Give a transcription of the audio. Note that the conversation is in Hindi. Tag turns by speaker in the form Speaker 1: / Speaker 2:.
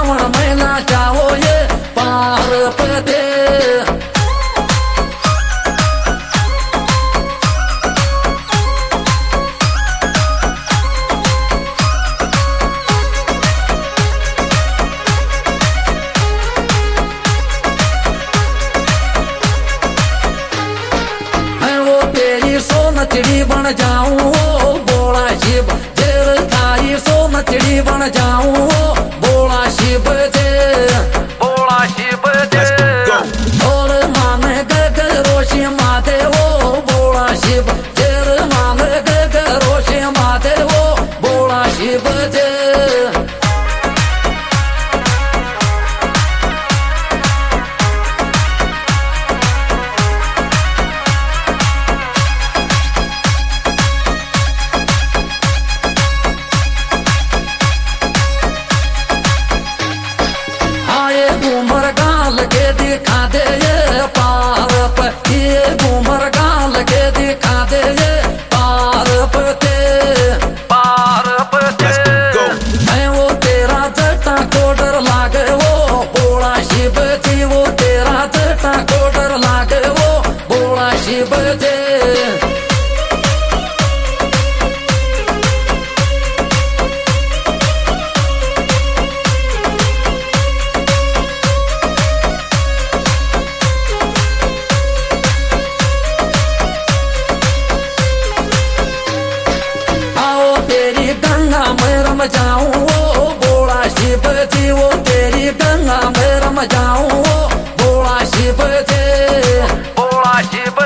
Speaker 1: श्रावण महीना जाओ ये पार्वती। सोनचड़ी बन जाऊं बोला शिव जेर थाई सोनचड़ी बन जाऊं बोला शिव जे बोला शिव जे और माने गग रोशी माते वो बोला शिव जेर माने गग रोशी माते वो बोला शिव जे। घूमर गाल के दिखा दे ये पार्वती, घूमर गाल के दिखा दे ये पार्वती पार्वती। मैं वो तेरा जटा को डर लागे वो बोला शिव जी, वो तेरा जटा को डर लागे वो बोला शिव जी। गंगा में रम जाऊं वो बोला शिव जी, वो तेरी गंगा में रम जाऊं वो बोला शिव जी बोला शिव